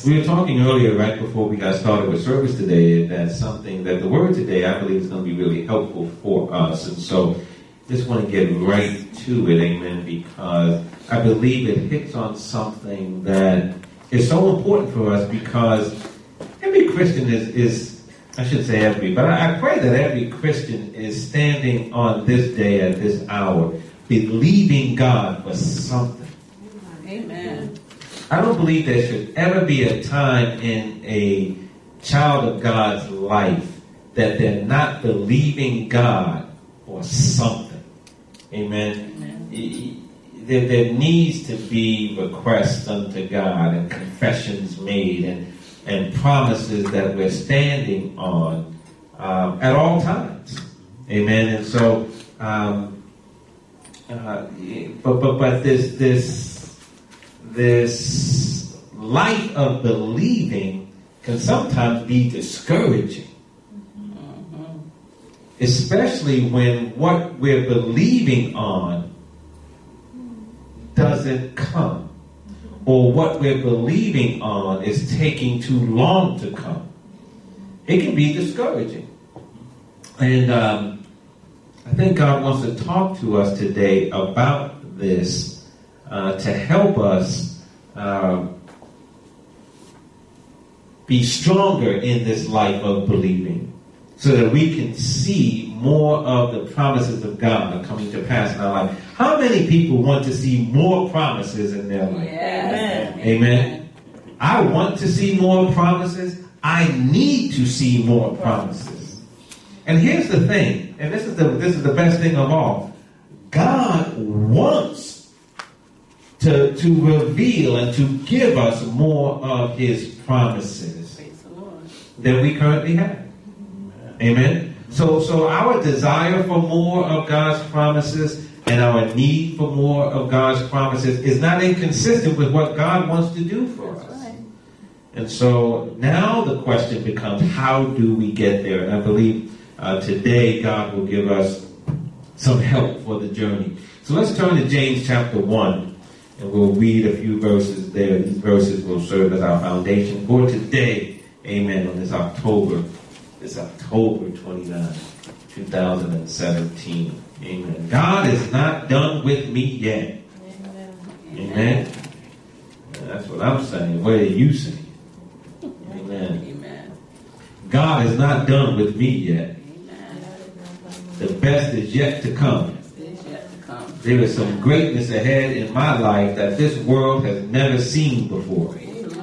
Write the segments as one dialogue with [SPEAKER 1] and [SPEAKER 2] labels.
[SPEAKER 1] We were talking earlier, right before we got started with service today, that something that the word today, I believe, is going to be really helpful for us. And so just want to get right to it, amen, because I believe it hits on something that is so important for us, because every Christian is I should say every, but I pray that every Christian is standing on this day at this hour, believing God for something.
[SPEAKER 2] Amen.
[SPEAKER 1] I don't believe there should ever be a time in a child of God's life that they're not believing God for something. Amen. There needs to be requests unto God and confessions made and promises that we're standing on at all times. Amen. And so, but this life of believing can sometimes be discouraging. Especially when what we're believing on doesn't come, or what we're believing on is taking too long to come. It can be discouraging. And I think God wants to talk to us today about this to help us be stronger in this life of believing, so that we can see more of the promises of God coming to pass in our life. How many people want to see more promises in their life?
[SPEAKER 2] Yes.
[SPEAKER 1] Amen. I want to see more promises. I need to see more promises. And here's the thing, and this is the best thing of all. God wants to reveal and to give us more of his promises than we currently have. Amen. So our desire for more of God's promises and our need for more of God's promises is not inconsistent with what God wants to do for us. Right. And so now the question becomes, how do we get there? And I believe today God will give us some help for the journey. So let's turn to James chapter 1, and we'll read a few verses there. These verses will serve as our foundation for today. Amen. On this October 29, 2017. Amen. God is not done with me yet. Amen. Amen. That's what I'm saying. What are you saying? Amen. Amen. God is not done with me yet. Amen. The best is yet to come. There is some greatness ahead in my life that this world has never seen before.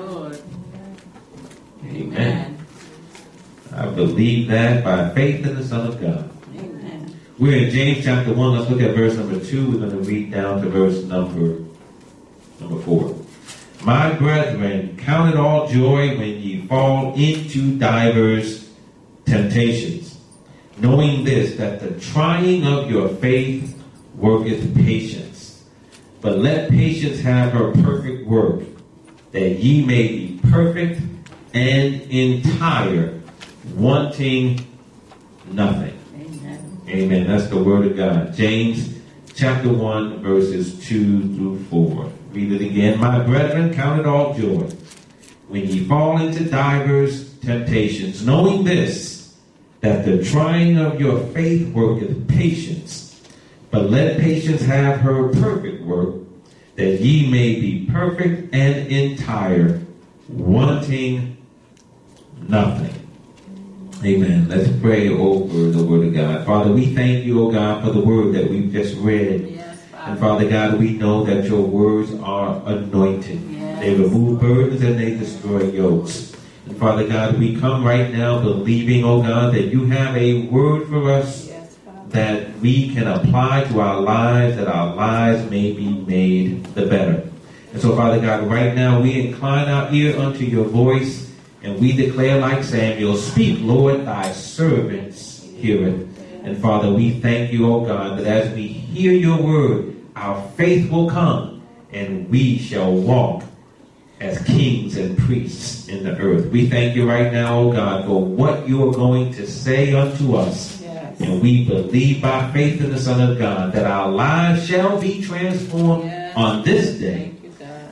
[SPEAKER 1] Amen. I believe that by faith in the Son of God. Amen. We're in James chapter 1. Let's look at verse number 2. We're going to read down to verse number 4. My brethren, count it all joy when ye fall into divers temptations, knowing this, that the trying of your faith worketh patience. But let patience have her perfect work, that ye may be perfect and entire, wanting nothing. Amen. Amen. That's the word of God. James chapter 1, verses 2 through 4. Read it again. My brethren, count it all joy when ye fall into divers temptations, knowing this, that the trying of your faith worketh patience. But let patience have her perfect work, that ye may be perfect and entire, wanting nothing. Amen. Let's pray over the word of God. Father, we thank you, oh God, for the word that we've just read. Yes, and Father God, we know that your words are anointed. Yes. They remove burdens and they destroy yokes. And Father God, we come right now believing, oh God, that you have a word for us, yes, that we can apply to our lives, that our lives may be made the better. And so, Father God, right now we incline our ear unto your voice, and we declare like Samuel, speak, Lord, thy servants hear it. And Father, we thank you, oh God, that as we hear your word, our faith will come, and we shall walk as kings and priests in the earth. We thank you right now, oh God, for what you are going to say unto us. Yes. And we believe by faith in the Son of God that our lives shall be transformed, yes, on this day.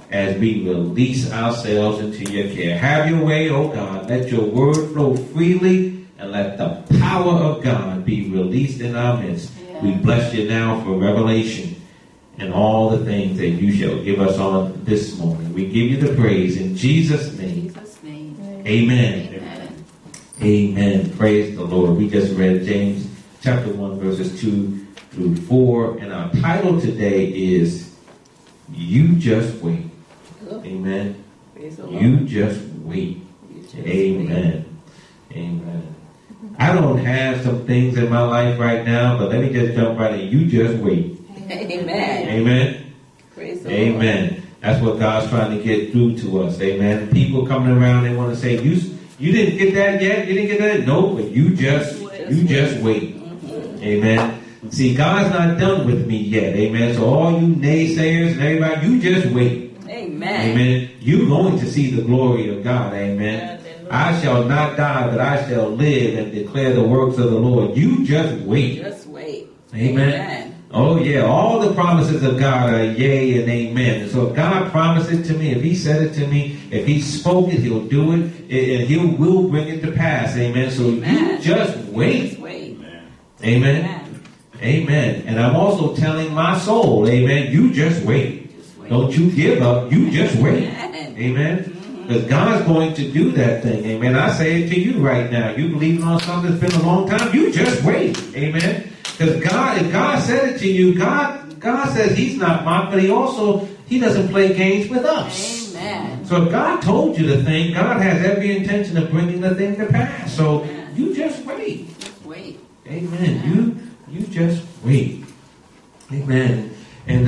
[SPEAKER 1] as we release ourselves into your care. Have your way, oh God. Let your word flow freely and let the power of God be released in our midst. Yeah. We bless you now for revelation and all the things that you shall give us on this morning. We give you the praise in Jesus' name. Amen. Amen. Amen. Praise the Lord. We just read James chapter 1 verses 2 through 4. And our title today is You Just Wait. Amen. You just wait. Amen. Amen. I don't have some things in my life right now, but let me just jump right in. You just wait.
[SPEAKER 2] Amen.
[SPEAKER 1] Amen.
[SPEAKER 2] Praise the
[SPEAKER 1] Amen.
[SPEAKER 2] Lord.
[SPEAKER 1] That's what God's trying to get through to us. Amen. People coming around, they want to say, you didn't get that yet? You didn't get that? No, but you just wait. Mm-hmm. Amen. See, God's not done with me yet. Amen. So all you naysayers and everybody, you just wait.
[SPEAKER 2] Amen.
[SPEAKER 1] Amen. You're going to see the glory of God. Amen. I shall not die, but I shall live and declare the works of the Lord. You just wait.
[SPEAKER 2] Just wait.
[SPEAKER 1] Amen. Oh, yeah. All the promises of God are yea and amen. And so if God promised it to me, if he said it to me, if he spoke it, he'll do it, and he will bring it to pass. Amen. So you just wait.
[SPEAKER 2] Just wait.
[SPEAKER 1] Amen. Amen. Amen. And I'm also telling my soul, amen, you just wait. Don't you give up. You just wait. Amen. Because God's going to do that thing. Amen. I say it to you right now. You believing on something that's been a long time, you just wait. Amen. Because if God said it to you, God says he's not mocked, but he doesn't play games with us.
[SPEAKER 2] Amen.
[SPEAKER 1] So if God told you the thing, God has every intention of bringing the thing to pass. So you just wait.
[SPEAKER 2] Just wait.
[SPEAKER 1] Amen. You just wait. Amen. And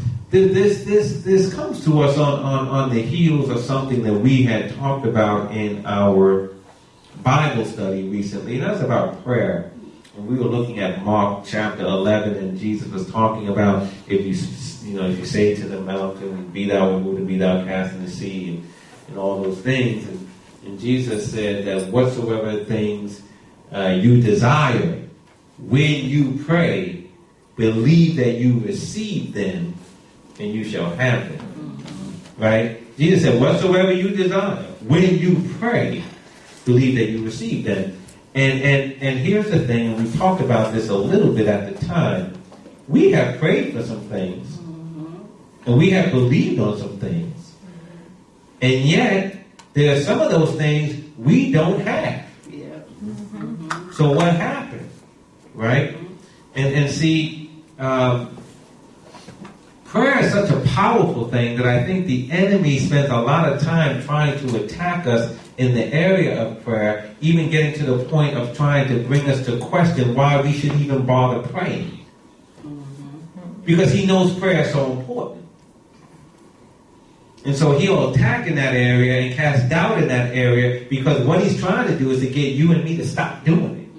[SPEAKER 1] this comes to us on the heels of something that we had talked about in our Bible study recently, and that's about prayer. And we were looking at Mark chapter 11, and Jesus was talking about if you say to the mountain, be thou removed and be thou cast in the sea, and all those things. And Jesus said that whatsoever things you desire, when you pray, believe that you receive them, and you shall have them. Right? Jesus said, whatsoever you desire, when you pray, believe that you receive them. And here's the thing, and we talked about this a little bit at the time. We have prayed for some things, and we have believed on some things, and yet there are some of those things we don't have.
[SPEAKER 2] Yeah.
[SPEAKER 1] So what happened? Right? And see, prayer is such a powerful thing that I think the enemy spends a lot of time trying to attack us in the area of prayer, even getting to the point of trying to bring us to question why we should even bother praying. Because he knows prayer is so important. And so he'll attack in that area and cast doubt in that area, because what he's trying to do is to get you and me to stop doing it.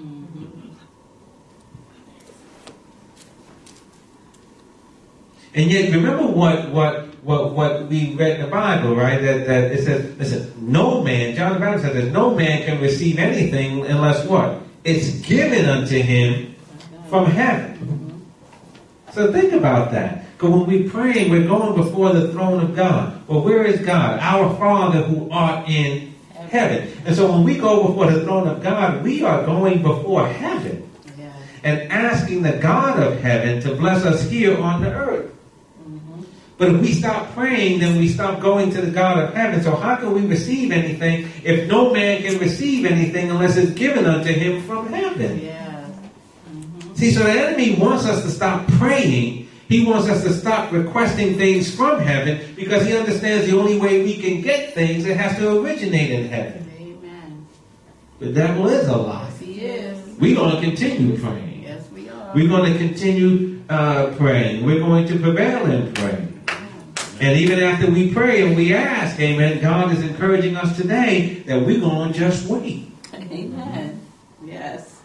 [SPEAKER 1] And yet, remember what we read in the Bible, right? That it says, listen, no man, John the Baptist says, no man can receive anything unless what? It's given unto him from heaven. So think about that. Because when we pray, we're going before the throne of God. Well, where is God? Our Father who art in heaven. And so when we go before the throne of God, we are going before heaven and asking the God of heaven to bless us here on the earth. But if we stop praying, then we stop going to the God of heaven. So how can we receive anything if no man can receive anything unless it's given unto him from heaven?
[SPEAKER 2] Yeah.
[SPEAKER 1] See, so the enemy wants us to stop praying. He wants us to stop requesting things from heaven, because he understands the only way we can get things, it has to originate in heaven.
[SPEAKER 2] Amen.
[SPEAKER 1] The devil is a lie.
[SPEAKER 2] Yes, he is.
[SPEAKER 1] We're going to continue praying.
[SPEAKER 2] Yes, we are.
[SPEAKER 1] We're going to continue praying. We're going to prevail in praying. And even after we pray and we ask, amen, God is encouraging us today that we're going to just wait.
[SPEAKER 2] Amen. Yes.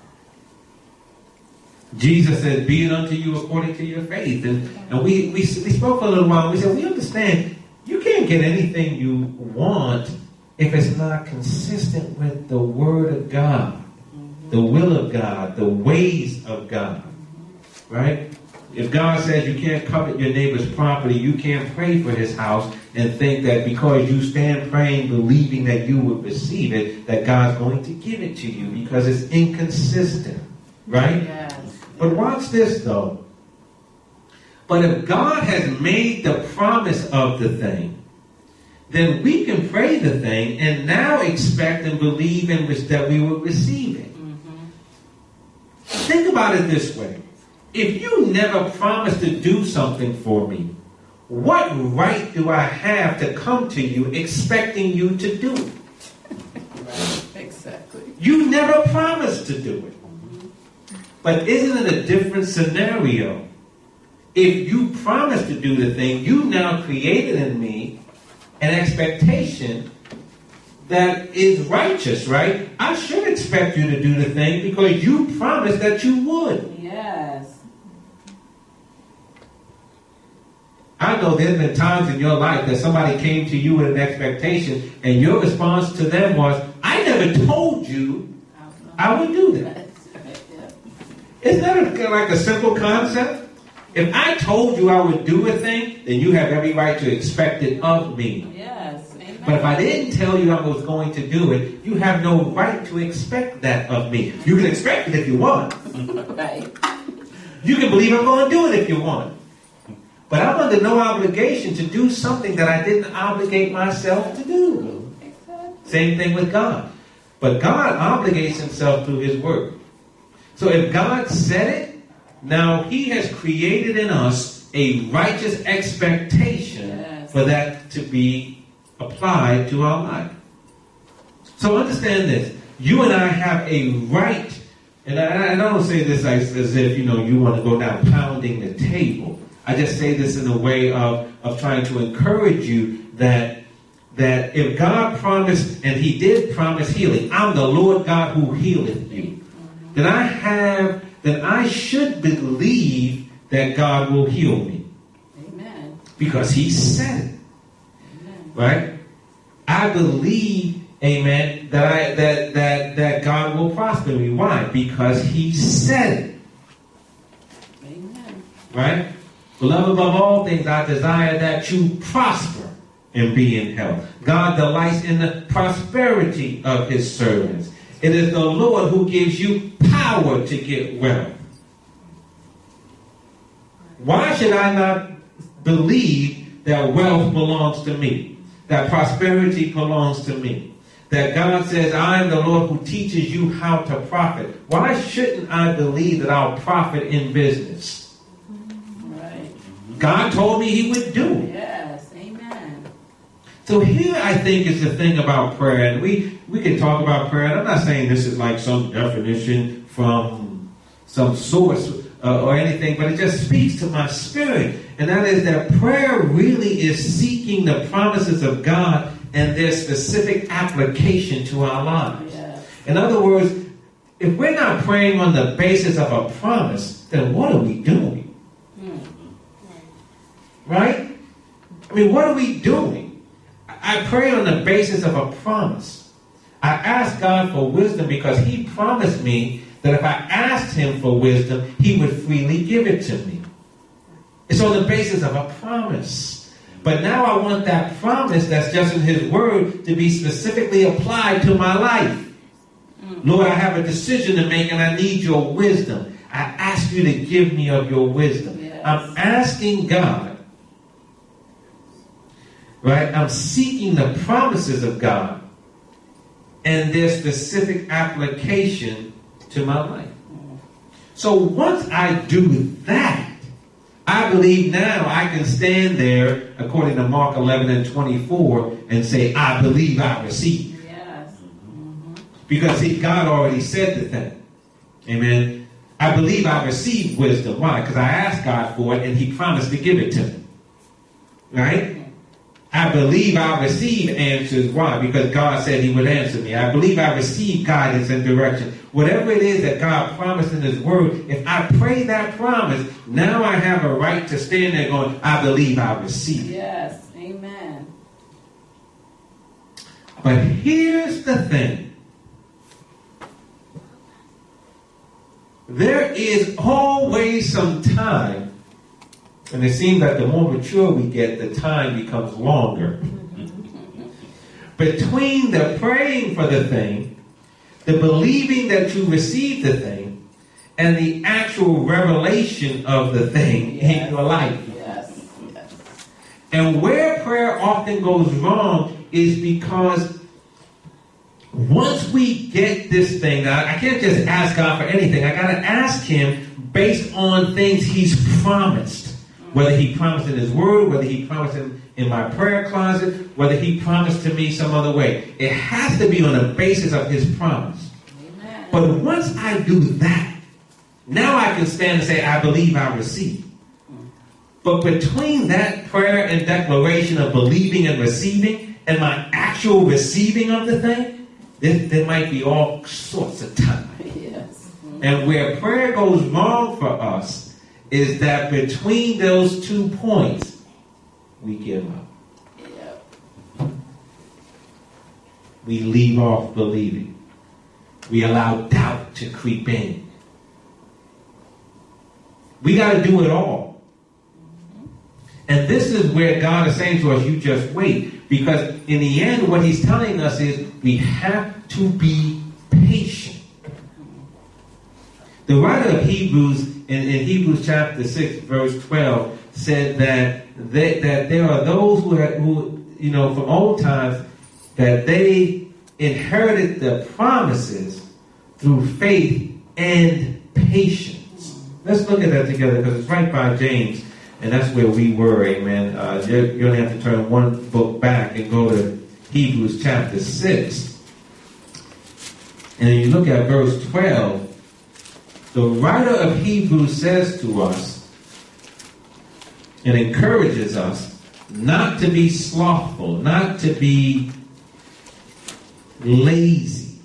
[SPEAKER 1] Jesus said, be it unto you according to your faith. And we spoke for a little while. We said, we understand you can't get anything you want if it's not consistent with the Word of God, the will of God, the ways of God. Right? If God says you can't covet your neighbor's property, you can't pray for his house and think that because you stand praying, believing that you would receive it, that God's going to give it to you, because it's inconsistent, right?
[SPEAKER 2] Yes.
[SPEAKER 1] But watch this, though. But if God has made the promise of the thing, then we can pray the thing and now expect and believe in which that we will receive it. Think about it this way. If you never promised to do something for me, what right do I have to come to you expecting you to do it?
[SPEAKER 2] Right. Exactly.
[SPEAKER 1] You never promised to do it. But isn't it a different scenario? If you promised to do the thing, you now created in me an expectation that is righteous, right? I should expect you to do the thing because you promised that you would.
[SPEAKER 2] Yes.
[SPEAKER 1] I know there's been times in your life that somebody came to you with an expectation and your response to them was, I never told you I would do that.
[SPEAKER 2] That's right. Yeah.
[SPEAKER 1] Isn't that like a simple concept? If I told you I would do a thing, then you have every right to expect it of me.
[SPEAKER 2] Yes. Amen.
[SPEAKER 1] But if I didn't tell you I was going to do it, you have no right to expect that of me. You can expect it if you want.
[SPEAKER 2] Right.
[SPEAKER 1] You can believe I'm going to do it if you want. But I'm under no obligation to do something that I didn't obligate myself to do.
[SPEAKER 2] Exactly.
[SPEAKER 1] Same thing with God. But God obligates himself through his word. So if God said it, now he has created in us a righteous expectation for that to be applied to our life. So understand this. You and I have a right, and I don't say this as if, you want to go down pounding the table. I just say this in a way of trying to encourage you that if God promised, and he did promise healing, I'm the Lord God who healeth you, then I should believe that God will heal me.
[SPEAKER 2] Amen.
[SPEAKER 1] Because he said it.
[SPEAKER 2] Amen.
[SPEAKER 1] Right? I believe, amen, that God will prosper me. Why? Because he said it.
[SPEAKER 2] Amen.
[SPEAKER 1] Right? Beloved, above all things, I desire that you prosper and be in health. God delights in the prosperity of his servants. It is the Lord who gives you power to get wealth. Why should I not believe that wealth belongs to me? That prosperity belongs to me? That God says, I am the Lord who teaches you how to profit. Why shouldn't I believe that I'll profit in business? God told me he would do it.
[SPEAKER 2] Yes, amen.
[SPEAKER 1] So here I think is the thing about prayer, and we can talk about prayer, and I'm not saying this is like some definition from some source or anything, but it just speaks to my spirit, and that is that prayer really is seeking the promises of God and their specific application to our lives.
[SPEAKER 2] Yes.
[SPEAKER 1] In other words, if we're not praying on the basis of a promise, then what are we doing? Right? I mean, what are we doing? I pray on the basis of a promise. I ask God for wisdom because he promised me that if I asked him for wisdom, he would freely give it to me. It's on the basis of a promise. But now I want that promise that's just in his word to be specifically applied to my life. Lord, I have a decision to make and I need your wisdom. I ask you to give me of your wisdom.
[SPEAKER 2] Yes.
[SPEAKER 1] I'm asking God. Right? I'm seeking the promises of God and their specific application to my life. So once I do that, I believe now I can stand there, according to Mark 11:24, and say, I believe I receive.
[SPEAKER 2] Yes. Mm-hmm.
[SPEAKER 1] Because God already said the thing. Amen. I believe I received wisdom. Why? Because I asked God for it and he promised to give it to me. Right? I believe I receive answers. Why? Because God said he would answer me. I believe I receive guidance and direction. Whatever it is that God promised in his word, if I pray that promise, now I have a right to stand there going, I believe I receive it.
[SPEAKER 2] Yes. Amen.
[SPEAKER 1] But here's the thing. There is always some time And it seems that the more mature we get, the time becomes longer. Between the praying for the thing, the believing that you received the thing, and the actual revelation of the thing in your life.
[SPEAKER 2] Yes.
[SPEAKER 1] And where prayer often goes wrong is because once we get this thing, I can't just ask God for anything. I got to ask Him based on things He's promised. Whether He promised in His Word, whether He promised in my prayer closet, whether He promised to me some other way. It has to be on the basis of His promise.
[SPEAKER 2] Amen.
[SPEAKER 1] But once I do that, now I can stand and say, I believe I receive. But between that prayer and declaration of believing and receiving and my actual receiving of the thing, there might be all sorts of time.
[SPEAKER 2] Yes.
[SPEAKER 1] And where prayer goes wrong for us is that between those 2 points, we give up.
[SPEAKER 2] Yep.
[SPEAKER 1] We leave off believing. We allow doubt to creep in. We got to do it all. And this is where God is saying to us, you just wait. Because in the end, what He's telling us is we have to be patient. The writer of Hebrews, in Hebrews chapter 6, verse 12, said that there are those who from old times, that they inherited the promises through faith and patience. Let's look at that together, because it's right by James, and that's where we were, amen. You only have to turn one book back and go to Hebrews chapter 6. And you look at verse 12, the writer of Hebrews says to us and encourages us not to be slothful, not to be lazy,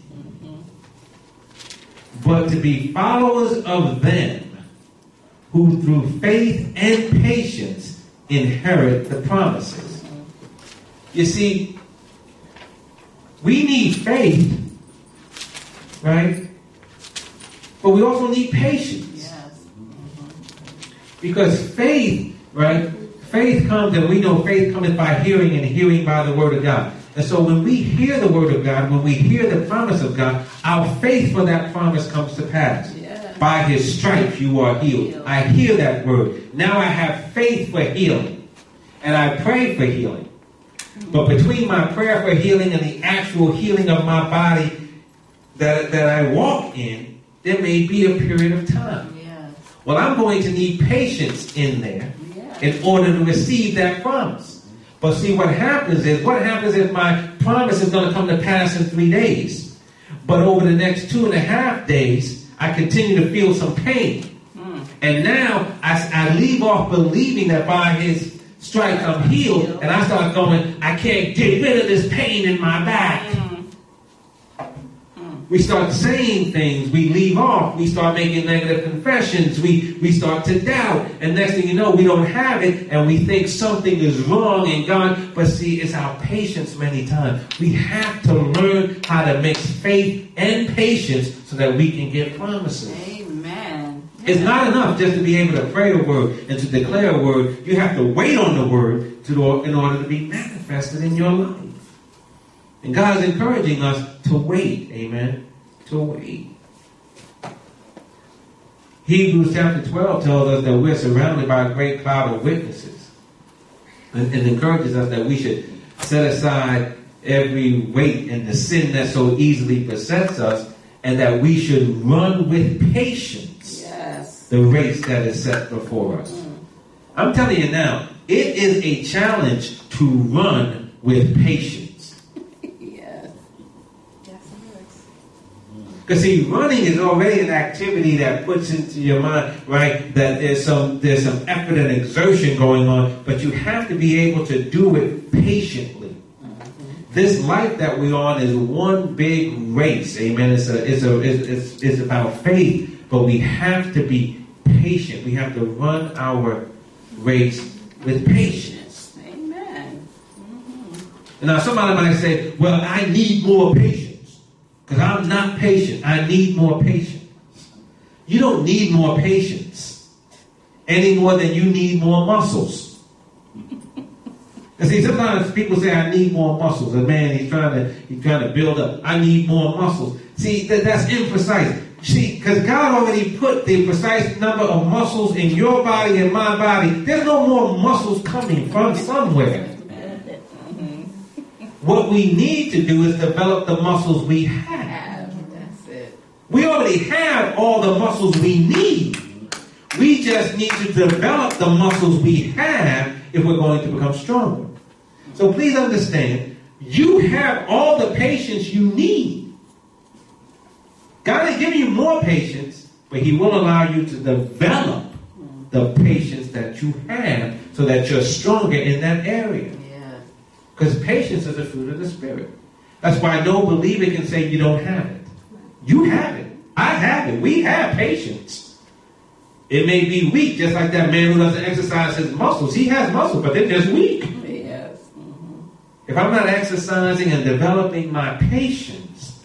[SPEAKER 1] but to be followers of them who through faith and patience inherit the promises. You see, we need faith, right? But we also need patience.
[SPEAKER 2] Yes.
[SPEAKER 1] Because faith, right? Faith comes, and we know faith cometh by hearing, and hearing by the word of God. And so when we hear the word of God, when we hear the promise of God, our faith for that promise comes to pass.
[SPEAKER 2] Yes.
[SPEAKER 1] By His stripes you are healed. I hear that word. Now I have faith for healing. And I pray for healing. But between my prayer for healing and the actual healing of my body that I walk in, there may be a period of time.
[SPEAKER 2] Yes.
[SPEAKER 1] Well, I'm going to need patience in there in order to receive that promise. But see, what happens if my promise is going to come to pass in 3 days, but over the next 2.5 days, I continue to feel some pain. And now I leave off believing that by His stripes I'm healed, and I start going, I can't get rid of this pain in my back. We start saying things, we leave off, we start making negative confessions, we start to doubt, and next thing you know, we don't have it, and we think something is wrong in God. But see, it's our patience many times. We have to learn how to mix faith and patience so that we can get promises.
[SPEAKER 2] Amen.
[SPEAKER 1] It's not enough just to be able to pray a word and to declare a word. You have to wait on the word in order to be manifested in your life. And God is encouraging us to wait, amen, to wait. Hebrews chapter 12 tells us that we're surrounded by a great cloud of witnesses. And encourages us that we should set aside every weight and the sin that so easily besets us, and that we should run with patience the race that is set before us. I'm telling you now, it is a challenge to run with patience. Because see, running is already an activity that puts into your mind, right, that there's some effort and exertion going on, but you have to be able to do it patiently. This life that we're on is one big race, amen. It's about faith, but we have to be patient. We have to run our race with patience.
[SPEAKER 2] Amen.
[SPEAKER 1] Now, somebody might say, well, I need more patience. Because I'm not patient. I need more patience. You don't need more patience. any more than you need more muscles. And see, sometimes people say, I need more muscles. And man, he's trying to build up. I need more muscles. See, that's imprecise. See, because God already put the precise number of muscles in your body and my body. There's no more muscles coming from somewhere. What we need to do is develop the muscles we have.
[SPEAKER 2] That's it.
[SPEAKER 1] We already have all the muscles we need. We just need to develop the muscles we have if we're going to become stronger. So please understand, you have all the patience you need. God is giving you more patience, but he will allow you to develop the patience that you have so that you're stronger in that area. Because patience is a fruit of the Spirit. That's why no believer can say you don't have it. You have it. I have it. We have patience. It may be weak, just like that man who doesn't exercise his muscles. He has muscles, but they're just weak.
[SPEAKER 2] Yes. Mm-hmm.
[SPEAKER 1] If I'm not exercising and developing my patience,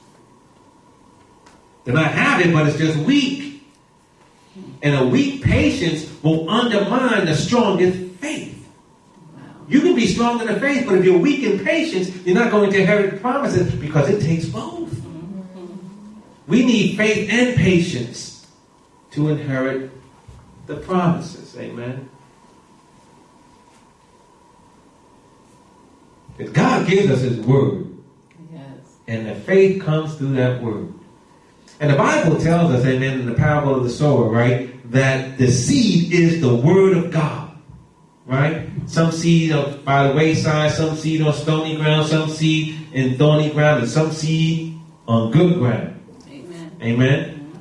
[SPEAKER 1] then I have it, but it's just weak. And a weak patience will undermine the strongest faith. You can be strong in the faith, but if you're weak in patience, you're not going to inherit the promises because it takes both. Mm-hmm. We need faith and patience to inherit the promises. Amen. If God gives us his word,
[SPEAKER 2] yes,
[SPEAKER 1] and the faith comes through that word. And the Bible tells us, amen, in the parable of the sower, right, that the seed is the word of God. Right? Some seed by the wayside, some seed on stony ground, some seed in thorny ground, and some seed on good ground.
[SPEAKER 2] Amen.
[SPEAKER 1] Amen. Mm-hmm.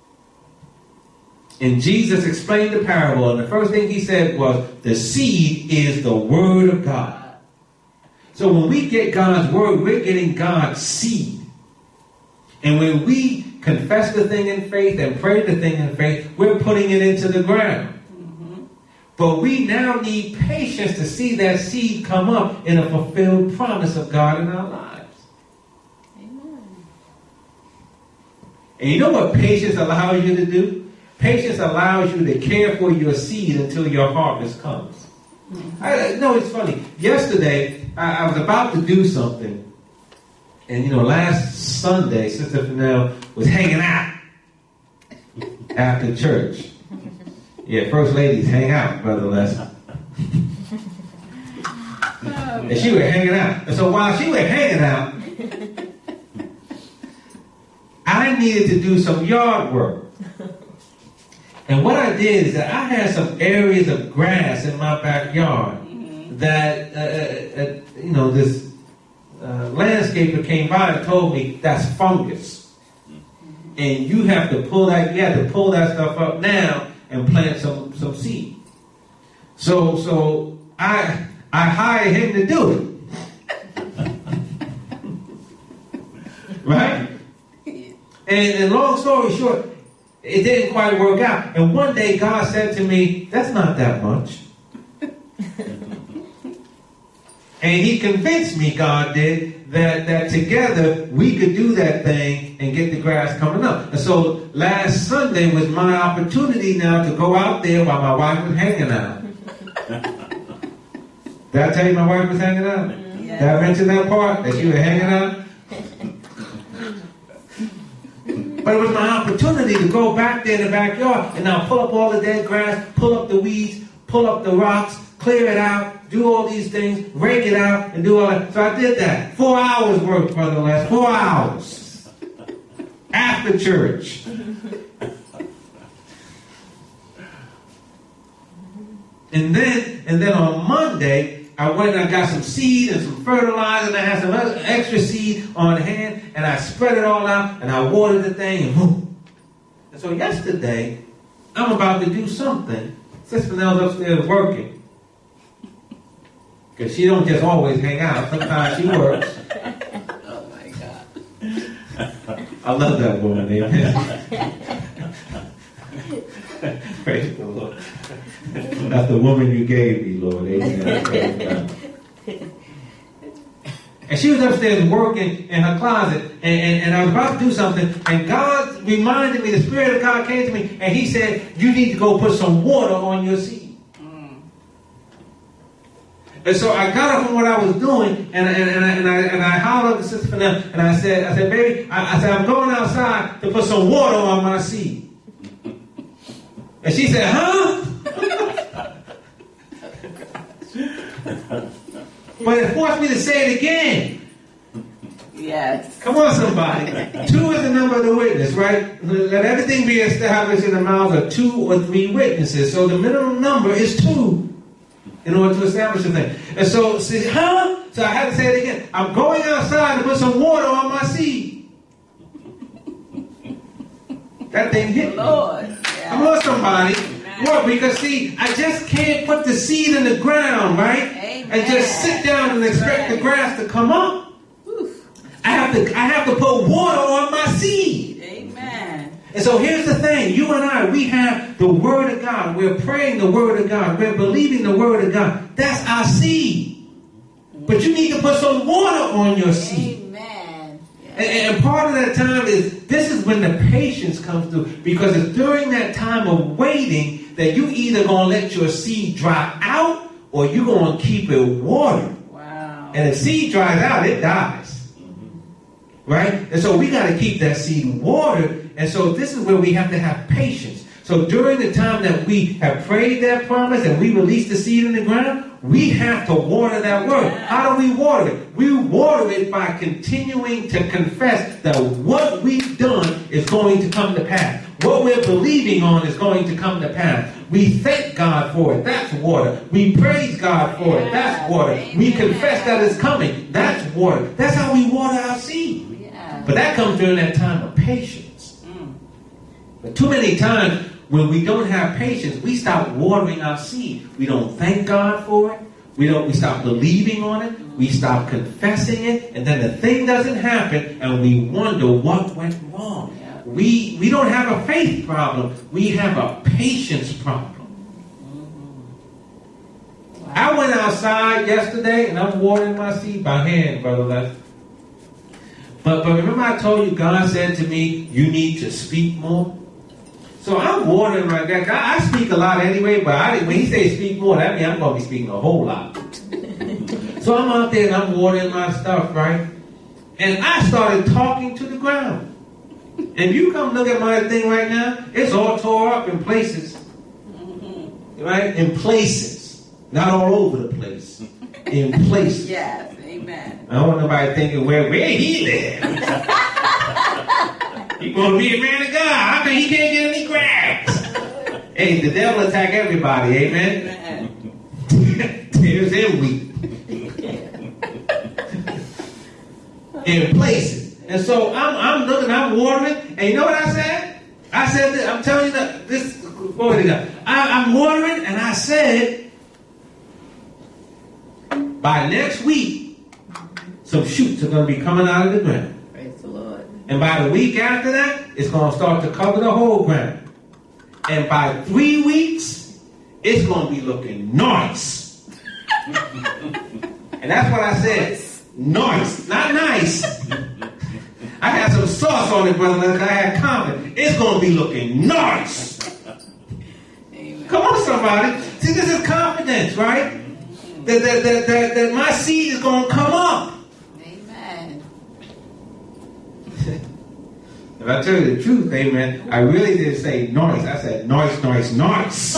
[SPEAKER 1] And Jesus explained the parable, and the first thing he said was, the seed is the word of God. So when we get God's word, we're getting God's seed. And when we confess the thing in faith and pray the thing in faith, we're putting it into the ground. But we now need patience to see that seed come up in a fulfilled promise of God in our lives.
[SPEAKER 2] Amen.
[SPEAKER 1] And you know what patience allows you to do? Patience allows you to care for your seed until your harvest comes. Mm-hmm. I know it's funny. Yesterday, I was about to do something. And last Sunday, Sister Fennell was hanging out after church. Yeah, first ladies hang out, Brother Les. And she was hanging out. And so while she was hanging out, I needed to do some yard work. And what I did is that I had some areas of grass in my backyard that, this landscaper came by and told me that's fungus. And you have to pull that stuff up now and plant some seed. So I hired him to do it. Right? And long story short, it didn't quite work out. And one day God said to me, that's not that much. And he convinced me, God did, that together we could do that thing and get the grass coming up. And so last Sunday was my opportunity now to go out there while my wife was hanging out. Did I tell you my wife was hanging out?
[SPEAKER 2] Yeah.
[SPEAKER 1] Did I mention that part? That you were hanging out? But it was my opportunity to go back there in the backyard and now pull up all the dead grass, pull up the weeds, pull up the rocks, clear it out, do all these things, rake it out, and do all that. So I did that. 4 hours work, Brother Les. 4 hours. After church. And then on Monday, I went and I got some seed and some fertilizer, and I had some extra seed on hand, and I spread it all out, and I watered the thing, and boom. And so yesterday, I'm about to do something. Sister Nell's upstairs working. Because she don't just always hang out. Sometimes she works.
[SPEAKER 2] Oh, my God.
[SPEAKER 1] I love that woman. Amen. Praise the Lord. That's the woman you gave me, Lord. Amen. And she was upstairs working in her closet, and I was about to do something, and God reminded me, the Spirit of God came to me, and He said, you need to go put some water on your seed. And so I got up from what I was doing, and I hollered at the sister Fennell, and I said, baby, I said, I'm going outside to put some water on my seed. And she said, huh? But it forced me to say it again.
[SPEAKER 2] Yes.
[SPEAKER 1] Come on, somebody. 2 is the number of the witness, right? Let everything be established in the mouths of 2 or 3 witnesses. So the minimum number is 2 in order to establish the thing. And so, see, huh? So I had to say it again. I'm going outside to put some water on my seed. That thing hit me.
[SPEAKER 2] Lord. Yeah.
[SPEAKER 1] Come on, somebody. What? Because see, I just can't put the seed in the ground, right?
[SPEAKER 2] Amen.
[SPEAKER 1] And just sit down and expect the grass to come up.
[SPEAKER 2] Oof.
[SPEAKER 1] I have to put water on my seed.
[SPEAKER 2] Amen.
[SPEAKER 1] And so here's the thing. You and I, we have the Word of God. We're praying the Word of God. We're believing the Word of God. That's our seed. But you need to put some water on your seed.
[SPEAKER 2] Amen.
[SPEAKER 1] And part of that time is, this is when the patience comes through. Because it's during that time of waiting that you either going to let your seed dry out or you're going to keep it watered.
[SPEAKER 2] Wow.
[SPEAKER 1] And if seed dries out, it dies. Right? And so we got to keep that seed watered. And so this is where we have to have patience. So during the time that we have prayed that promise and we release the seed in the ground, we have to water that word. How do we water it? We water it by continuing to confess that what we've done is going to come to pass. What we're believing on is going to come to pass. We thank God for it. That's water. We praise God for it. That's water. We confess that it's coming. That's water. That's how we water our seed.
[SPEAKER 2] Yeah.
[SPEAKER 1] But that comes during that time of patience. But too many times when we don't have patience, we stop watering our seed. We don't thank God for it. We stop believing on it. We stop confessing it. And then the thing doesn't happen and we wonder what went wrong.
[SPEAKER 2] Yeah.
[SPEAKER 1] We don't have a faith problem. We have a patience problem. Wow. I went outside yesterday and I'm watering my seed by hand, Brother Les. But remember I told you God said to me, you need to speak more? So I'm watering my God. I speak a lot anyway, but when he says speak more, that means I'm going to be speaking a whole lot. So I'm out there and I'm watering my stuff, right? And I started talking to the ground. And you come look at my thing right now, it's all tore up in places. Right? In places. Not all over the place. In places.
[SPEAKER 2] Yes, amen.
[SPEAKER 1] I don't want nobody thinking where he lives. He's going to be a man of God. How come he can't get any grass? Hey, the devil attack everybody, amen? Tears and weep. In places. And so I'm looking, I'm watering, and you know what I said? I said this, I'm telling you that this, glory to God. I'm watering, and I said, by next week, some shoots are going to be coming out of the ground.
[SPEAKER 2] Praise the Lord.
[SPEAKER 1] And by the week after that, it's going to start to cover the whole ground. And by 3 weeks, it's going to be looking nice. And that's what I said. Nice. Not nice. I had some sauce on it, brother. I had confidence. It's going to be looking nice. Amen. Come on, somebody. See, this is confidence, right? That my seed is going to come up.
[SPEAKER 2] Amen.
[SPEAKER 1] If I tell you the truth, amen, I really didn't say noise. I said noise, noise, noise.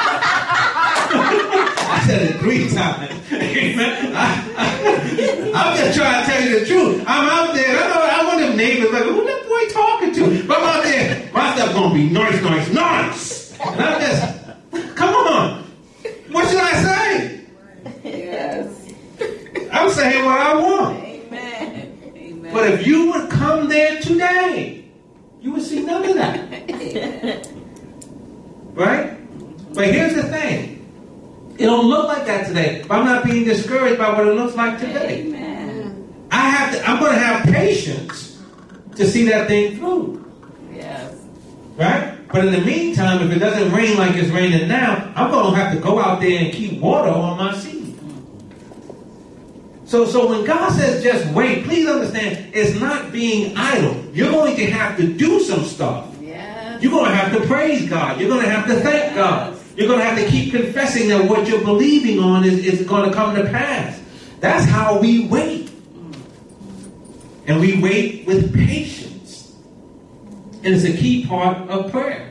[SPEAKER 1] I said it 3 times. Amen. I'm just trying to tell you the truth. I'm out there. I want them neighbors like, who that boy talking to? But I'm out there. My stuff going to be noise, noise, noise. And I'm just, come on. What should I say?
[SPEAKER 2] Yes.
[SPEAKER 1] I'm saying what I want.
[SPEAKER 2] Amen. Amen.
[SPEAKER 1] But if you would come there today, you would see none of that. Right? But here's the thing. It don't look like that today. But I'm not being discouraged by what it looks like today.
[SPEAKER 2] Amen.
[SPEAKER 1] I'm going to have patience to see that thing through.
[SPEAKER 2] Yes.
[SPEAKER 1] Right? But in the meantime, if it doesn't rain like it's raining now, I'm going to have to go out there and keep water on my seed. So when God says just wait, please understand, it's not being idle. You're going to have to do some stuff.
[SPEAKER 2] Yes.
[SPEAKER 1] You're going to have to praise God. You're going to have to thank God. You're going to have to keep confessing that what you're believing on is going to come to pass. That's how we wait. And we wait with patience. And it's a key part of prayer.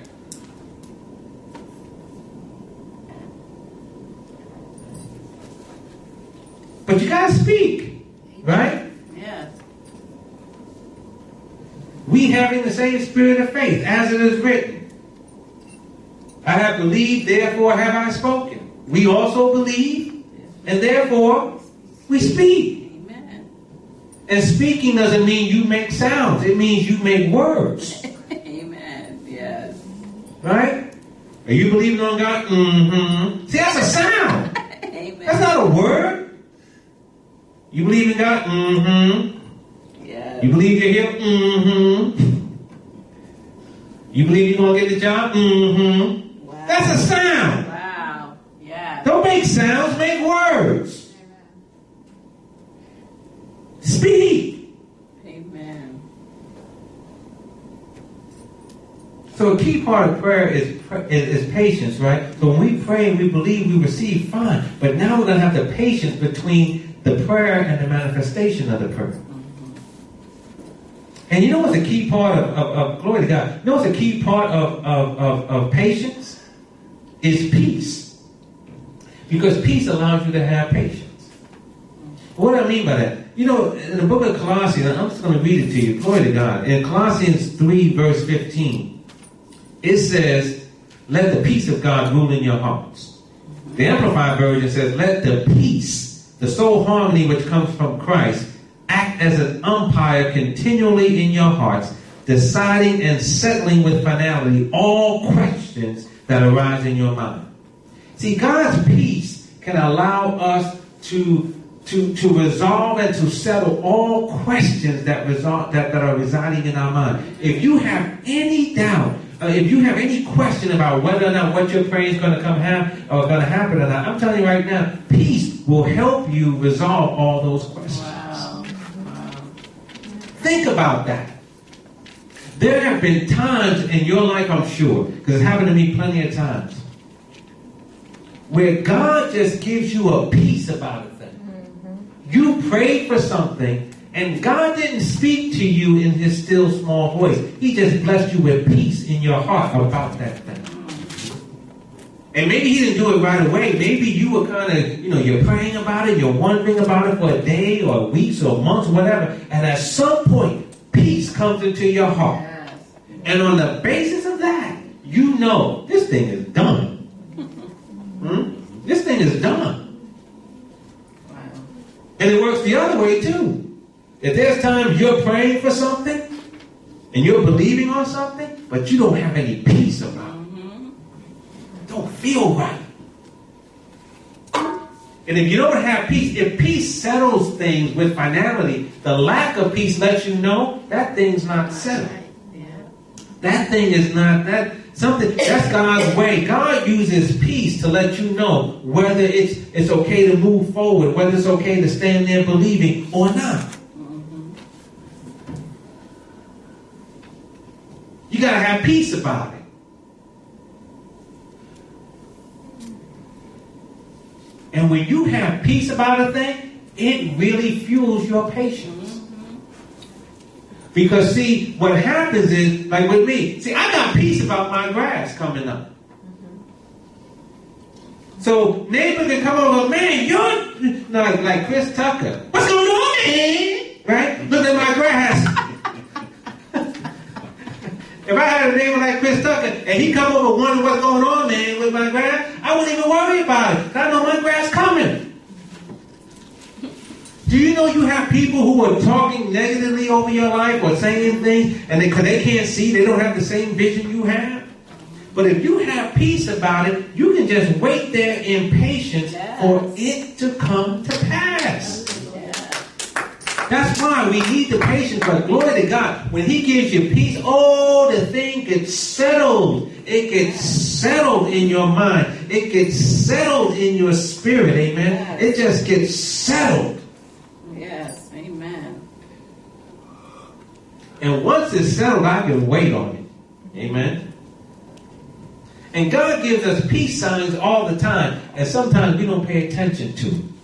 [SPEAKER 1] But you got to speak, right?
[SPEAKER 2] Yes.
[SPEAKER 1] We having the same spirit of faith, as it is written. I have believed, therefore have I spoken. We also believe, and therefore we speak.
[SPEAKER 2] Amen.
[SPEAKER 1] And speaking doesn't mean you make sounds. It means you make words.
[SPEAKER 2] Amen. Yes.
[SPEAKER 1] Right? Are you believing on God? Mm-hmm. See, that's a sound.
[SPEAKER 2] Amen.
[SPEAKER 1] That's not a word. You believe in God? Mm-hmm.
[SPEAKER 2] Yes.
[SPEAKER 1] You believe you're here? Mm-hmm. You believe you're going to get the job? Mm-hmm.
[SPEAKER 2] Wow.
[SPEAKER 1] That's a sound.
[SPEAKER 2] Wow. Yeah.
[SPEAKER 1] Don't make sounds, make words. Speak.
[SPEAKER 2] Amen.
[SPEAKER 1] So a key part of prayer is patience, right? So when we pray and we believe we receive, fine. But now we're going to have the patience between the prayer and the manifestation of the prayer. And you know what's a key part of glory to God? You know what's a key part of patience? Is peace. Because peace allows you to have patience. What do I mean by that? You know, in the book of Colossians, I'm just going to read it to you. Glory to God. In Colossians 3, verse 15, it says, let the peace of God rule in your hearts. The Amplified Version says, let the peace, the soul harmony which comes from Christ, act as an umpire continually in your hearts, deciding and settling with finality all questions that arise in your mind. See, God's peace can allow us to resolve and to settle all questions that are residing in our mind. If you have any doubt, if you have any question about whether or not what you're praying is going to happen or not, I'm telling you right now, peace will help you resolve all those questions.
[SPEAKER 2] Wow.
[SPEAKER 1] Think about that. There have been times in your life, I'm sure, because it's happened to me plenty of times, where God just gives you a peace about a thing. You prayed for something, and God didn't speak to you in his still small voice. He just blessed you with peace in your heart about that thing. And maybe he didn't do it right away. Maybe you were kind of, you're praying about it, you're wondering about it for a day or weeks or months, whatever. And at some point, peace comes into your heart.
[SPEAKER 2] Yes.
[SPEAKER 1] And on the basis of that, you know this thing is done. This thing is done.
[SPEAKER 2] Wow.
[SPEAKER 1] And it works the other way too. If there's times you're praying for something and you're believing on something, but you don't have any peace about it. Don't feel right. And if you don't have peace, if peace settles things with finality, the lack of peace lets you know that thing's not settled.
[SPEAKER 2] Yeah.
[SPEAKER 1] That thing is not that's God's way. God uses peace to let you know whether it's okay to move forward, whether it's okay to stand there believing or not. You gotta have peace about it. And when you have peace about a thing, it really fuels your patience. Because see, what happens is, like with me, I got peace about my grass coming up. So neighbor can come over, man, you're like Chris Tucker. What's going on, man? Right? Look at my grass. If I had a neighbor like Chris Tucker and he come over wondering what's going on, man, with my grass, I wouldn't even worry about it. I know my grass coming. Do you know you have people who are talking negatively over your life or saying things and because they can't see, they don't have the same vision you have? But if you have peace about it, you can just wait there in patience for it to come to pass. That's why we need the patience, but glory to God. When he gives you peace, the thing gets settled. It gets settled in your mind. It gets settled in your spirit, amen. It just gets settled. And once it's settled, I can wait on it. Amen. And God gives us peace signs all the time. And sometimes we don't pay attention to it.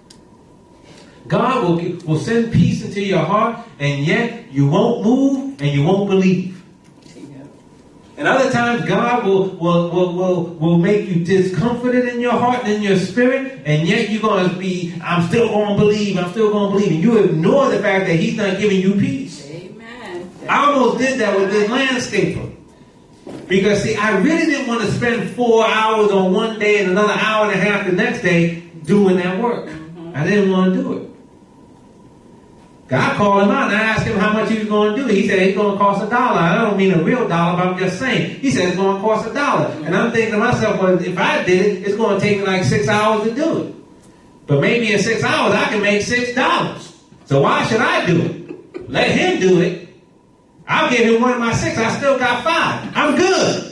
[SPEAKER 1] God will send peace into your heart, and yet you won't move and you won't believe. And other times God will make you discomforted in your heart and in your spirit, and yet you're going to be, I'm still going to believe, I'm still going to believe. And you ignore the fact that he's not giving you peace.
[SPEAKER 2] Amen.
[SPEAKER 1] I almost did that with this landscaper. Because, see, I really didn't want to spend 4 hours on one day and another hour and a half the next day doing that work. I didn't want to do it. God called him out and I asked him how much he was going to do. He said it's going to cost $1. I don't mean a real dollar, but I'm just saying. He said it's going to cost $1. And I'm thinking to myself, well, if I did it, it's going to take me like 6 hours to do it. But maybe in 6 hours I can make $6. So why should I do it? Let him do it. I'll give him one of my 6. I still got 5. I'm good.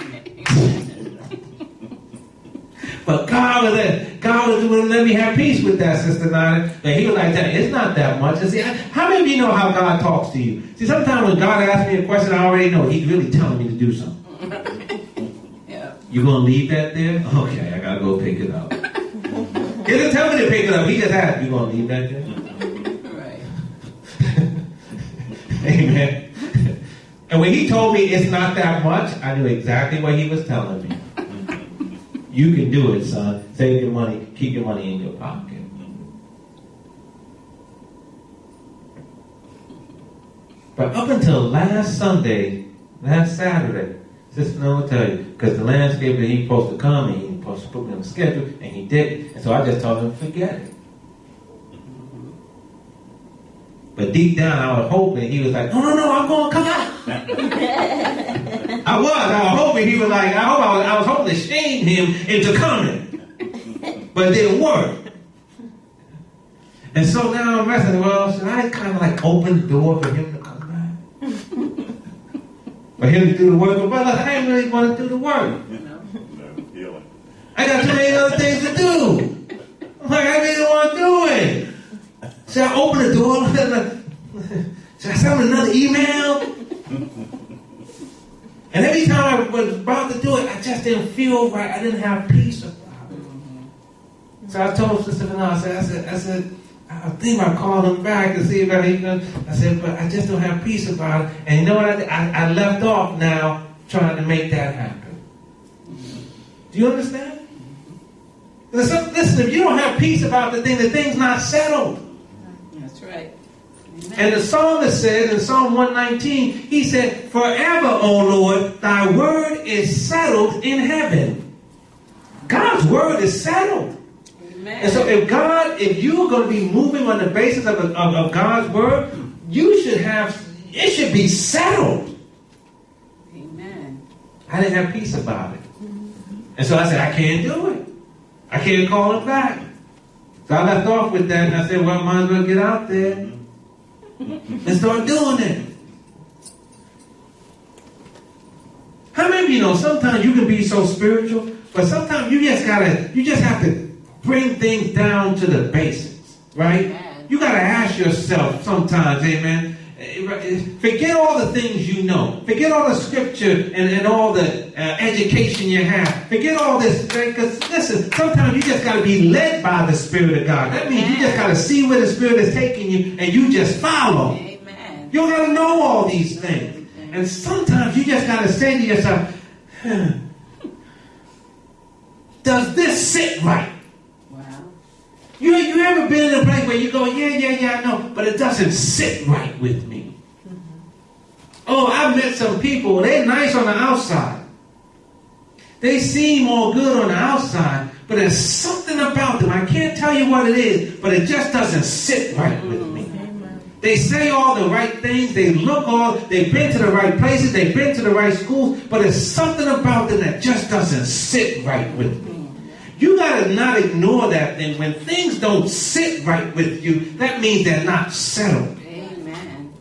[SPEAKER 1] But God was willing to let me have peace with that, Sister Nina. And he was like, it's not that much. And see, how many of you know how God talks to you? See, sometimes when God asks me a question, I already know he's really telling me to do something.
[SPEAKER 2] Yeah.
[SPEAKER 1] You going to leave that there? Okay, I got to go pick it up. He didn't tell me to pick it up. He just asked, you going to leave that there?
[SPEAKER 2] Right.
[SPEAKER 1] Amen. And when he told me it's not that much, I knew exactly what he was telling me. You can do it, son. Save your money. Keep your money in your pocket. But up until last Saturday, Sister Noah will tell you, because the landscaper, he supposed to come and he supposed to put me on the schedule, and he didn't. And so I just told him, forget it. But deep down, I was hoping he was like, no, I'm going to come out. I was hoping he was like, I was hoping to shame him into coming. But it didn't work. And so now I'm wrestling, well, should I kind of like open the door for him to come back? For him to do the work? But brother, I ain't really want to do the work. I got too many other things to do. I'm like, I really don't want to do it. Should I open the door? Should I send him another email? And every time I was about to do it, I just didn't feel right. I didn't have peace about it. So I told Sister Vanessa, I said, I think I called him back to see if he could. I said, but I just don't have peace about it. And you know what I did? I left off now trying to make that happen. Do you understand? Listen, if you don't have peace about the thing's not settled.
[SPEAKER 2] That's right. Amen.
[SPEAKER 1] And the psalmist says in Psalm 119, he said, forever, O Lord, thy word is settled in heaven. God's word is settled.
[SPEAKER 2] Amen.
[SPEAKER 1] And so if you're going to be moving on the basis of God's word, it should be settled.
[SPEAKER 2] Amen.
[SPEAKER 1] I didn't have peace about it. And so I said, I can't do it. I can't call him back. So I left off with that and I said, well, I might as well get out there and start doing it. How many of you know sometimes you can be so spiritual, but sometimes you just have to bring things down to the basics, right?
[SPEAKER 2] Amen.
[SPEAKER 1] You got to ask yourself sometimes, amen. Forget all the things you know. Forget all the scripture and all the education you have. Forget all this. Because listen, sometimes you just got to be led by the Spirit of God. That means you just got to see where the Spirit is taking you and you just follow.
[SPEAKER 2] Amen.
[SPEAKER 1] You don't got to know all these things. And sometimes you just got to say to yourself, does this sit right?
[SPEAKER 2] Wow.
[SPEAKER 1] You ever been in a place where you go, yeah, I know, but it doesn't sit right with me. Oh, I've met some people, they're nice on the outside. They seem all good on the outside, but there's something about them. I can't tell you what it is, but it just doesn't sit right with me. They say all the right things, they've been to the right places, they've been to the right schools, but there's something about them that just doesn't sit right with me. You got to not ignore that thing. When things don't sit right with you, that means they're not settled.
[SPEAKER 2] Amen.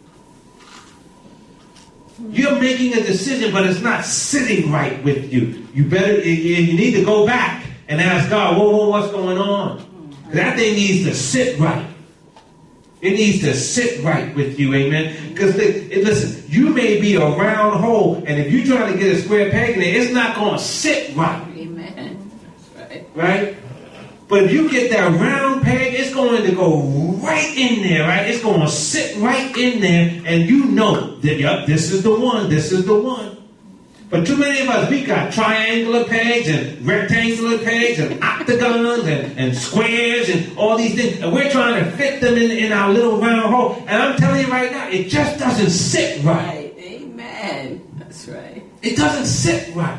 [SPEAKER 1] You're making a decision, but it's not sitting right with you. You need to go back and ask God, whoa, what's going on? That thing needs to sit right. It needs to sit right with you, amen. Because listen, you may be a round hole, and if you try to get a square peg in there, it's not going to sit right.
[SPEAKER 2] Amen. That's right.
[SPEAKER 1] Right? But if you get that round peg, it's going to go right in there, right? It's going to sit right in there, and you know that, yep, this is the one, this is the one. But too many of us, we got triangular pegs and rectangular pegs and octagons and squares and all these things. And we're trying to fit them in our little round hole. And I'm telling you right now, it just doesn't sit right.
[SPEAKER 2] Right. Amen. That's right.
[SPEAKER 1] It doesn't sit right.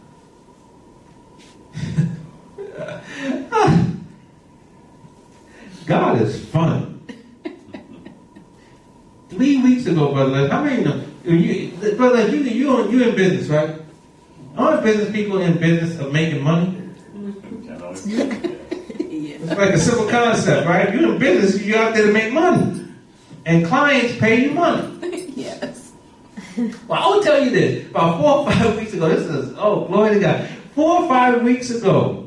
[SPEAKER 1] God is fun. 3 weeks ago, Brother, how many know? Brother, you in business, right? Aren't business people in business of making money? It's like a simple concept, right? You're in business, you're out there to make money. And clients pay you money.
[SPEAKER 2] Yes.
[SPEAKER 1] Well, I will tell you this. About 4 or 5 weeks ago, glory to God. 4 or 5 weeks ago,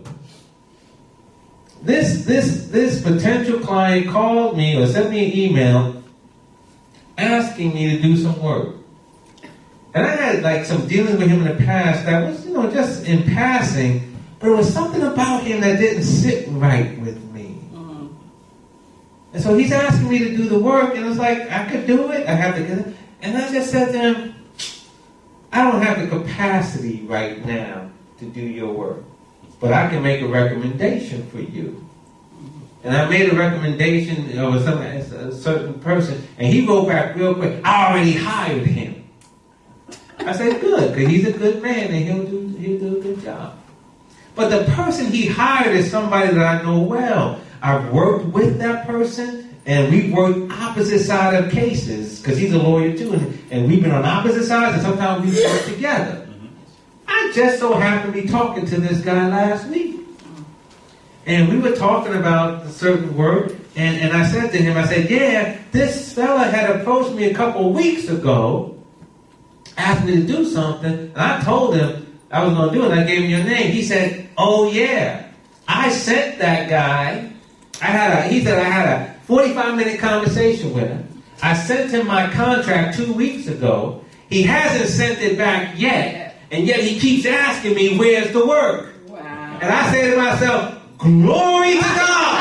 [SPEAKER 1] this potential client called me or sent me an email asking me to do some work. And I had like some dealings with him in the past that was, just in passing, but it was something about him that didn't sit right with me. Mm-hmm. And so he's asking me to do the work, and it's like, I could do it, I have to get it. And I just said to him, I don't have the capacity right now to do your work, but I can make a recommendation for you. And I made a recommendation of a certain person, and he wrote back real quick, I already hired him. I said, good, because he's a good man, and he'll do a good job. But the person he hired is somebody that I know well. I've worked with that person, and we've worked opposite side of cases, because he's a lawyer too, and we've been on opposite sides, and sometimes we've worked together. I just so happened to be talking to this guy last week. And we were talking about a certain work, and I said to him, I said, yeah, this fella had approached me a couple of weeks ago, asked me to do something, and I told him I was going to do it, and I gave him your name. He said, oh yeah, I sent that guy, he said I had a 45-minute conversation with him. I sent him my contract 2 weeks ago. He hasn't sent it back yet, and yet he keeps asking me, where's the work?
[SPEAKER 2] Wow.
[SPEAKER 1] And I say to myself, glory to God!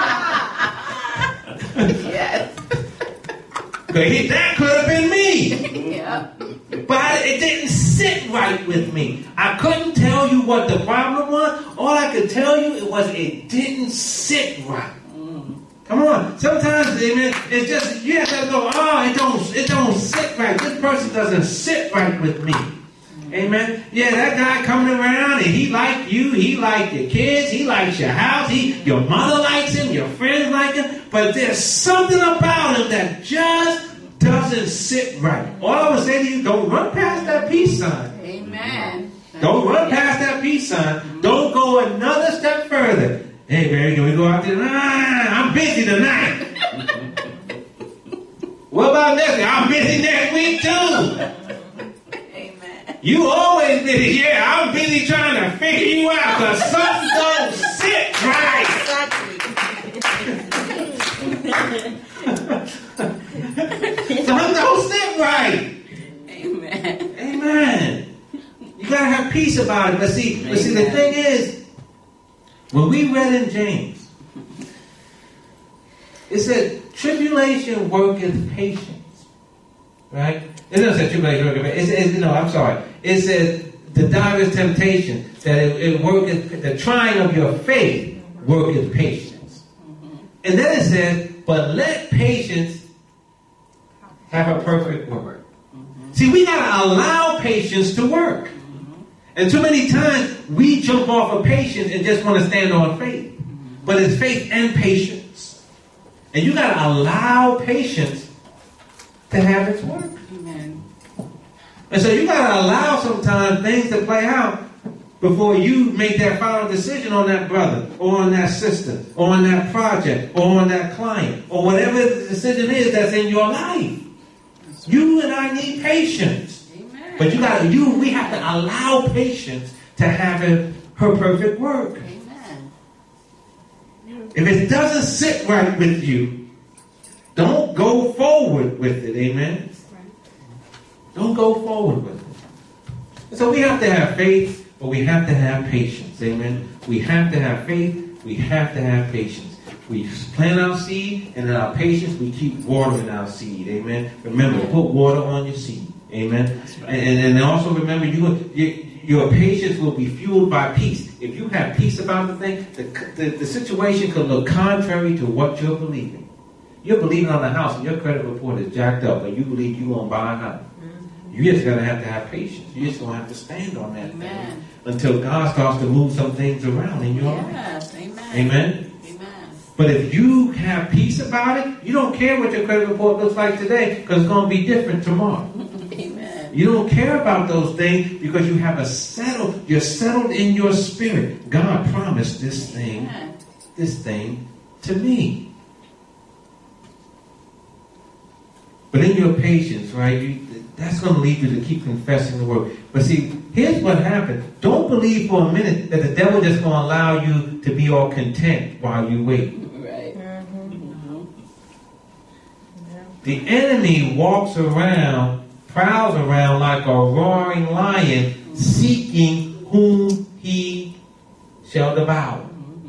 [SPEAKER 2] Yes.
[SPEAKER 1] That could have been me.
[SPEAKER 2] Yeah.
[SPEAKER 1] But it didn't sit right with me. I couldn't tell you what the problem was. All I could tell you was it didn't sit right. Come on. Sometimes, amen, it's just, you have to go, it don't sit right. This person doesn't sit right with me. Amen. Yeah, that guy coming around and he like you, he like your kids, he likes your house, your mother likes him, your friends like him, but there's something about him that just doesn't sit right. All I would say to you, don't run past that peace sign.
[SPEAKER 2] Amen.
[SPEAKER 1] Don't run past that peace sign. Don't go another step further. Hey, Mary, can we go out there? I'm busy tonight. What about next week? I'm busy next week too. You always busy. Yeah, I'm busy trying to figure you out because something don't sit right. Something don't sit right.
[SPEAKER 2] Amen.
[SPEAKER 1] Amen. You gotta have peace about it. But see, the thing is, when we read in James, it said, tribulation worketh patience. Right? It doesn't say tribulation worketh patience. It says the direst temptation, that it worketh, the trying of your faith worketh patience. Mm-hmm. And then it says, but let patience have a perfect work. Mm-hmm. See, we gotta allow patience to work. Mm-hmm. And too many times we jump off of patience and just want to stand on faith. Mm-hmm. But it's faith and patience. And you gotta allow patience to have its work.
[SPEAKER 2] Amen.
[SPEAKER 1] And so you gotta allow sometimes things to play out before you make that final decision on that brother, or on that sister, or on that project, or on that client, or whatever the decision is that's in your life. You and I need patience.
[SPEAKER 2] Amen.
[SPEAKER 1] But we have to allow patience to have her perfect work.
[SPEAKER 2] Amen.
[SPEAKER 1] If it doesn't sit right with you, don't go forward with it. Amen. Don't go forward with it. So we have to have faith, but we have to have patience. Amen. We have to have faith. We have to have patience. We plant our seed, and in our patience, we keep watering our seed. Amen. Remember, put water on your seed. Amen. Right. And also remember, your patience will be fueled by peace. If you have peace about the thing, the situation could look contrary to what you're believing. You're believing on a house, and your credit report is jacked up, and you believe you're going to buy a house. You're just going to have patience. You're just going to have to stand on that thing until God starts to move some things around in your life.
[SPEAKER 2] Amen.
[SPEAKER 1] Amen. But if you have peace about it, you don't care what your credit report looks like today, because it's going to be different tomorrow.
[SPEAKER 2] Amen.
[SPEAKER 1] You don't care about those things because you have you're settled in your spirit. God promised this thing to me. But in your patience, right, that's going to lead you to keep confessing the word. But see, here's what happened. Don't believe for a minute that the devil just going to allow you to be all content while you wait.
[SPEAKER 2] Right.
[SPEAKER 1] The enemy walks around, prowls around like a roaring lion, seeking whom he shall devour.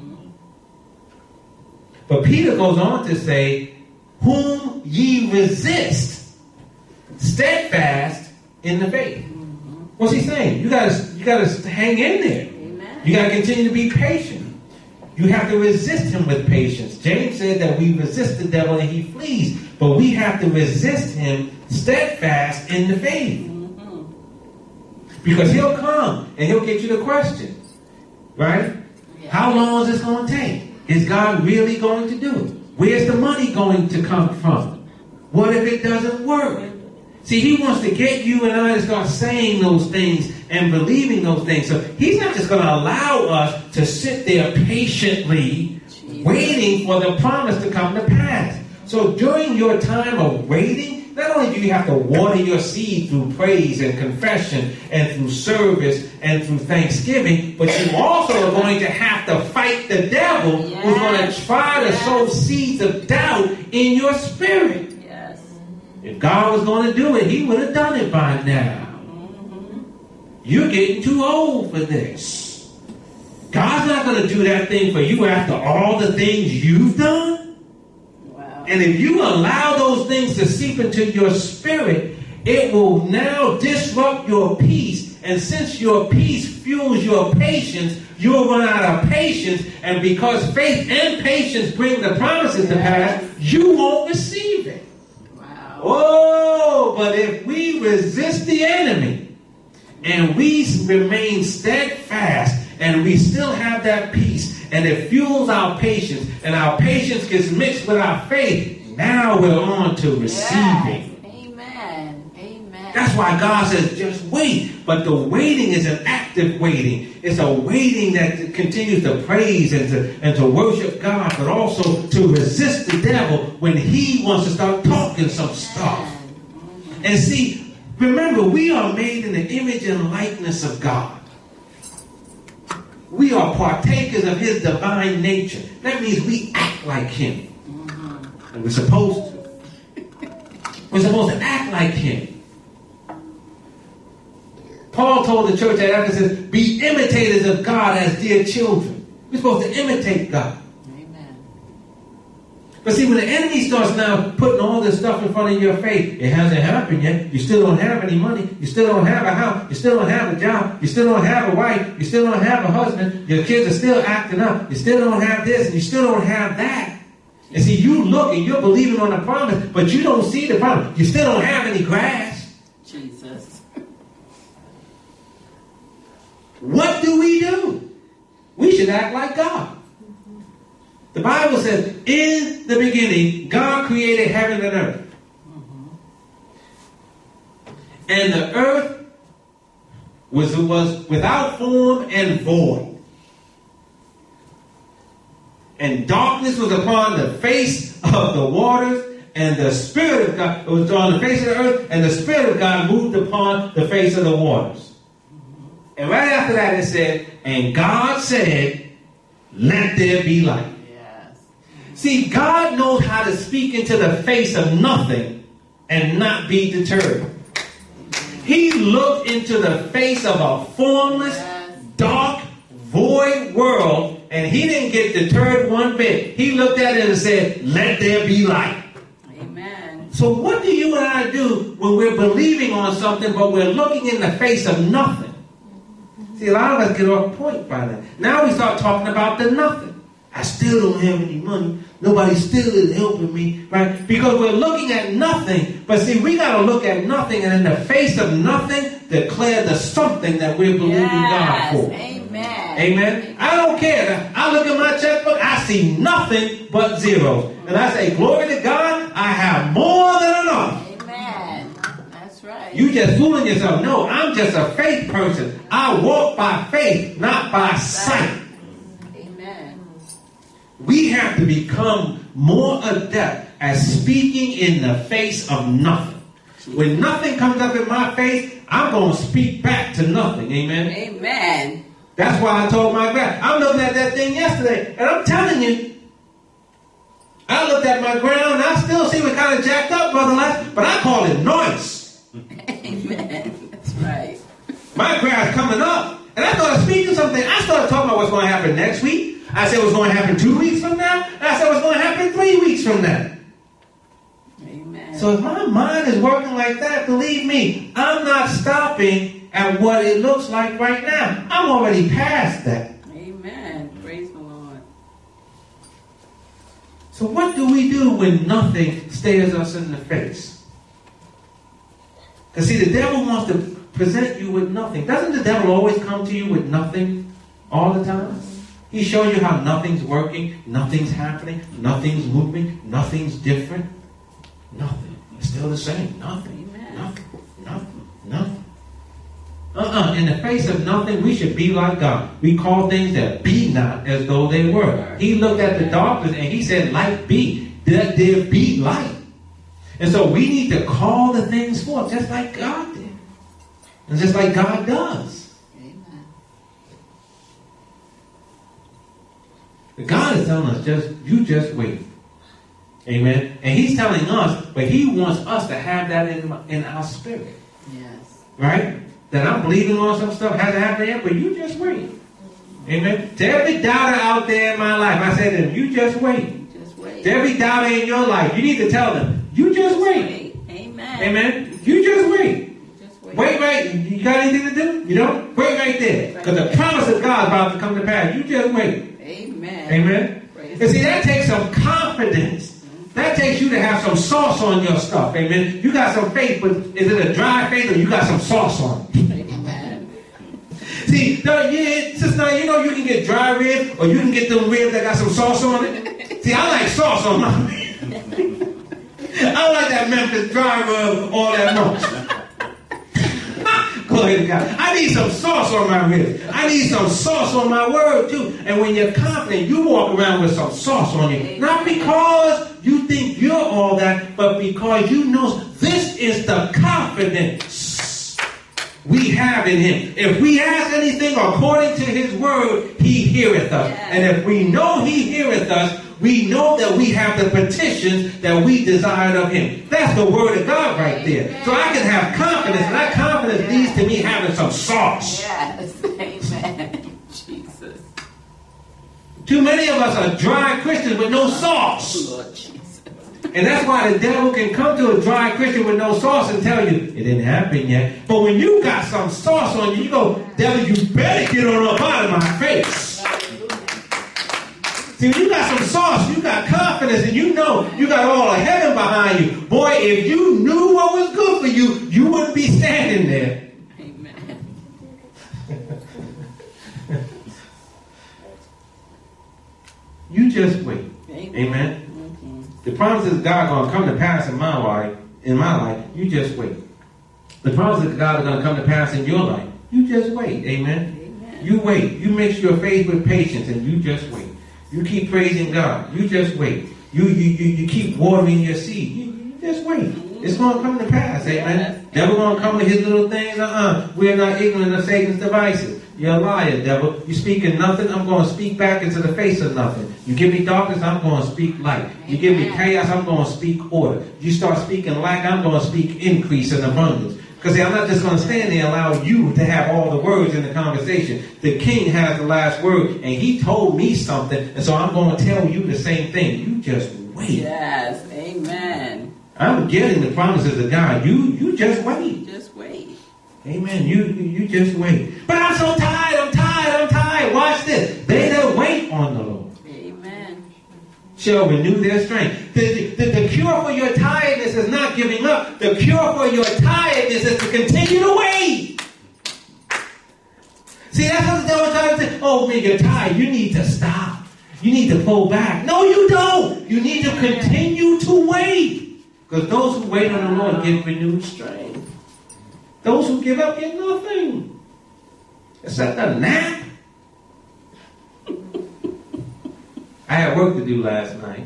[SPEAKER 1] But Peter goes on to say, whom ye resist, steadfast in the faith. What's he saying? You gotta hang in there.
[SPEAKER 2] Amen.
[SPEAKER 1] You gotta continue to be patient. You have to resist him with patience. James said that we resist the devil and he flees, but we have to resist him steadfast in the faith. Because he'll come and he'll get you the question, right? Yeah. How long is this going to take? Is God really going to do it? Where's the money going to come from? What if it doesn't work? See, he wants to get you and I to start saying those things and believing those things. So he's not just going to allow us to sit there patiently waiting for the promise to come to pass. So during your time of waiting, not only do you have to water your seed through praise and confession and through service and through thanksgiving, but you also are going to have to fight the devil who's going to try to sow seeds of doubt in your spirit. If God was going to do it, he would have done it by now. You're getting too old for this. God's not going to do that thing for you after all the things you've done. Wow. And if you allow those things to seep into your spirit, it will now disrupt your peace. And since your peace fuels your patience, you'll run out of patience. And because faith and patience bring the promises to pass, you won't receive it. Oh, but if we resist the enemy and we remain steadfast and we still have that peace and it fuels our patience and our patience gets mixed with our faith, now we're on to receiving.
[SPEAKER 2] Amen. Amen.
[SPEAKER 1] That's why God says just wait. But the waiting is an active waiting. It's a waiting that continues to praise and to worship God, but also to resist the devil when he wants to start talking some stuff. And see, remember, we are made in the image and likeness of God. We are partakers of his divine nature. That means we act like him. And we're supposed to. We're supposed to act like him. Paul told the church at Ephesus, be imitators of God as dear children. We're supposed to imitate God.
[SPEAKER 2] Amen.
[SPEAKER 1] But see, when the enemy starts now putting all this stuff in front of your face, it hasn't happened yet. You still don't have any money. You still don't have a house. You still don't have a job. You still don't have a wife. You still don't have a husband. Your kids are still acting up. You still don't have this and you still don't have that. And see, you look and you're believing on the promise, but you don't see the promise. You still don't have any grass.
[SPEAKER 2] Jesus.
[SPEAKER 1] What do? We should act like God. The Bible says, in the beginning, God created heaven and earth. And the earth was without form and void. And darkness was upon the face of the waters, and the Spirit of God was on the face of the earth, and the Spirit of God moved upon the face of the waters. And right after that it said, and God said, let there be light.
[SPEAKER 2] Yes.
[SPEAKER 1] See, God knows how to speak into the face of nothing and not be deterred. He looked into the face of a formless, dark, void world, and he didn't get deterred one bit. He looked at it and said, let there be light.
[SPEAKER 2] Amen.
[SPEAKER 1] So what do you and I do when we're believing on something, but we're looking in the face of nothing? See, a lot of us get off point by that. Now we start talking about the nothing. I still don't have any money. Nobody still is helping me, right? Because we're looking at nothing. But see, we got to look at nothing, and in the face of nothing, declare the something that we're believing God for.
[SPEAKER 2] Amen.
[SPEAKER 1] Amen. I don't care. I look at my checkbook, I see nothing but zeros. And I say, glory to God, I have more than enough.
[SPEAKER 2] Amen. That's right.
[SPEAKER 1] You just fooling yourself. No, I'm just a faith person. I walk by faith, not by sight. We have to become more adept at speaking in the face of nothing. When nothing comes up in my face, I'm going to speak back to nothing. Amen?
[SPEAKER 2] Amen.
[SPEAKER 1] That's why I told my guy, I'm looking at that thing yesterday, and I'm telling you, I looked at my ground, and I still see what kind of jacked up, Brother Les, but I call it noise.
[SPEAKER 2] Amen. That's right.
[SPEAKER 1] My grass coming up, and I started speaking something. I started talking about what's going to happen next week. I said what's going to happen 2 weeks from now. And I said what's going to happen 3 weeks from now.
[SPEAKER 2] Amen.
[SPEAKER 1] So if my mind is working like that, believe me, I'm not stopping at what it looks like right now. I'm already past that.
[SPEAKER 2] Amen. Praise the Lord.
[SPEAKER 1] So what do we do when nothing stares us in the face? Because see, the devil wants to present you with nothing. Doesn't the devil always come to you with nothing all the time? He shows you how nothing's working, nothing's happening, nothing's moving, nothing's different. Nothing. It's still the same. Nothing.
[SPEAKER 2] Amen.
[SPEAKER 1] Nothing. In the face of nothing, we should be like God. We call things that be not as though they were. He looked at the darkness and he said, light be. Let there be light. And so we need to call the things forth just like God did. And just like God does. God is telling us, you just wait. Amen. And he's telling us, but he wants us to have that in our spirit.
[SPEAKER 2] Yes.
[SPEAKER 1] Right? That I'm believing on some stuff hasn't happened yet, but you just wait. Amen. To every doubter out there in my life, I say to them, you just wait.
[SPEAKER 2] You just wait.
[SPEAKER 1] To every doubter in your life, you need to tell them, you just wait.
[SPEAKER 2] Amen.
[SPEAKER 1] Amen. You just wait.
[SPEAKER 2] Wait
[SPEAKER 1] right. You got anything to do? You don't? Wait right there. Because the promise of God is about to come to pass. You just wait.
[SPEAKER 2] Amen.
[SPEAKER 1] Amen. And see, that takes some confidence. That takes you to have some sauce on your stuff. Amen. You got some faith, but is it a dry faith or you got some sauce on it?
[SPEAKER 2] Amen.
[SPEAKER 1] See, sister, you know you can get dry ribs or you can get them ribs that got some sauce on it. See, I like sauce on my ribs. I like that Memphis dry rub, all that much. Glory to God. I need some sauce on my ribs. I need some sauce on my word too. And when you're confident, you walk around with some sauce on you. Not because you think you're all that, but because you know this is the confidence we have in him. If we ask anything according to his word, he heareth us.
[SPEAKER 2] Yes.
[SPEAKER 1] And if we know he heareth us, we know that we have the petitions that we desired of him. That's the word of God right there. So I can have confidence, and that confidence leads to me having some sauce.
[SPEAKER 2] Yes. Amen. Jesus.
[SPEAKER 1] Too many of us are dry Christians with no sauce.
[SPEAKER 2] Lord Jesus.
[SPEAKER 1] And that's why the devil can come to a dry Christian with no sauce and tell you, it didn't happen yet. But when you got some sauce on you, you go, devil, you better get on up out of my face. See, when you got some sauce, you got confidence, and you know you got all of heaven behind you. Boy, if you knew what was good for you, you wouldn't be standing there.
[SPEAKER 2] Amen.
[SPEAKER 1] You just wait.
[SPEAKER 2] Amen.
[SPEAKER 1] Amen.
[SPEAKER 2] Mm-hmm.
[SPEAKER 1] The promises of God are going to come to pass in my life. You just wait. The promises of God are going to come to pass in your life. You just wait. Amen.
[SPEAKER 2] Amen.
[SPEAKER 1] You wait. You mix your faith with patience, and you just wait. You keep praising God. You just wait. You keep watering your seed. You just wait. It's going to come to pass. Amen.
[SPEAKER 2] Yes.
[SPEAKER 1] Devil going to come with his little things. We're not ignorant of Satan's devices. You're a liar, devil. You speaking nothing, I'm going to speak back into the face of nothing. You give me darkness, I'm going to speak light. You give me chaos, I'm going to speak order. You start speaking lack, I'm going to speak increase and abundance. Because I'm not just going to stand there and allow you to have all the words in the conversation. The king has the last word, and he told me something, and so I'm going to tell you the same thing. You just wait.
[SPEAKER 2] Yes. Amen.
[SPEAKER 1] I'm getting the promises of God. You just wait.
[SPEAKER 2] Just wait.
[SPEAKER 1] Amen. You just wait. But I'm so tired. I'm tired. Watch this. They that wait on the Lord shall renew their strength. The cure for your tiredness is not giving up. The cure for your tiredness is to continue to wait. See, that's what the devil tries to say. Oh, man, you're tired. You need to stop. You need to pull back. No, you don't. You need to continue to wait. Because those who wait on the Lord get renewed strength. Those who give up get nothing. Except a nap. I had work to do last night.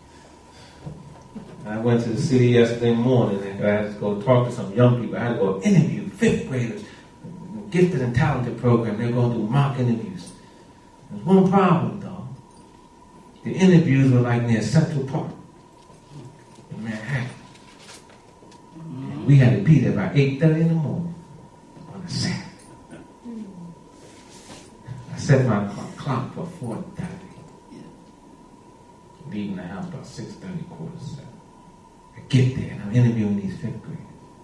[SPEAKER 1] I went to the city yesterday morning and I had to go talk to some young people. I had to go interview 5th graders, gifted and talented program. They're going to do mock interviews. There's one problem though. The interviews were like near Central Park in Manhattan. And we had to be there by 8:30 in the morning on a Saturday. I set my clock for 4:30. Leaving the house about 6:30, 6:45. I get there and I'm interviewing these 5th graders.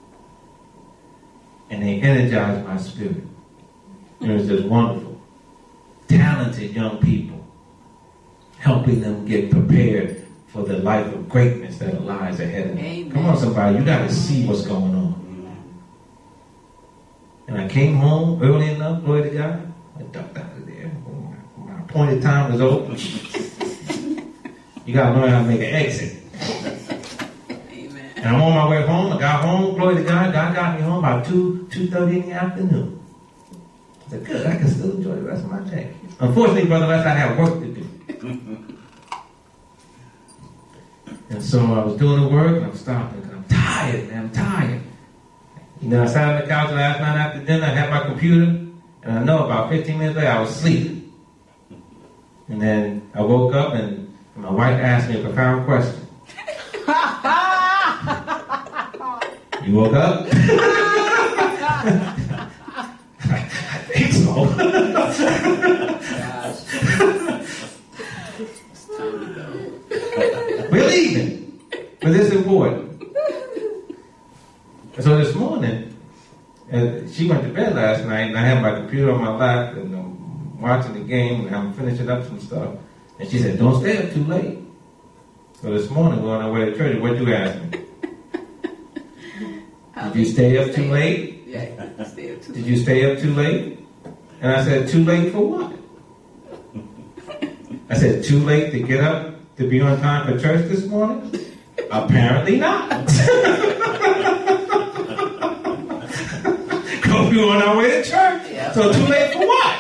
[SPEAKER 1] And they energize my spirit. It was just wonderful. Talented young people. Helping them get prepared for the life of greatness that lies ahead of them.
[SPEAKER 2] Amen.
[SPEAKER 1] Come on, somebody. You got to see what's going on. And I came home early enough, glory to God. I ducked out of there. My appointed time was over. You got to learn how to make an exit.
[SPEAKER 2] Amen.
[SPEAKER 1] And I'm on my way home. I got home, glory to God. God got me home about 2:30 in the afternoon. I said, good, I can still enjoy the rest of my day. Unfortunately, Brother Les, I have work to do. And so I was doing the work, and I'm stopping. I'm tired, man. I'm tired. You know, I sat on the couch last night after dinner. I had my computer, and I know about 15 minutes later, I was sleeping. And then I woke up, and my wife asked me a profound question. You woke up? I think so. We're leaving. But this is important. So this morning, she went to bed last night, and I had my computer on my lap, and I'm watching the game, and I'm finishing up some stuff. And she said, don't stay up too late. So this morning, we're on our way to church. What'd you ask me? Did you stay up too late?
[SPEAKER 2] Yeah, stay up too late.
[SPEAKER 1] Did you stay up too late? And I said, too late for what? I said, too late to get up to be on time for church this morning? Apparently not. Because we were on our way to church. Yeah. So too late for what?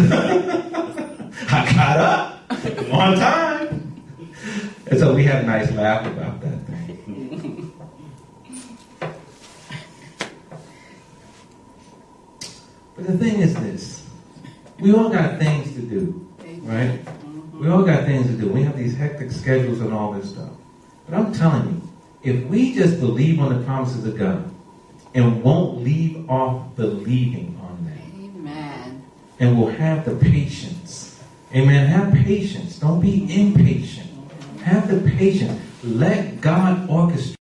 [SPEAKER 1] I got up on time. And so we had a nice laugh about that thing. But the thing is this. We all got things to do, right? We all got things to do. We have these hectic schedules and all this stuff. But I'm telling you, if we just believe on the promises of God and won't leave off believing on them,
[SPEAKER 2] amen,
[SPEAKER 1] and we'll have the patience, amen, have patience. Don't be impatient. Have the patience. Let God orchestrate.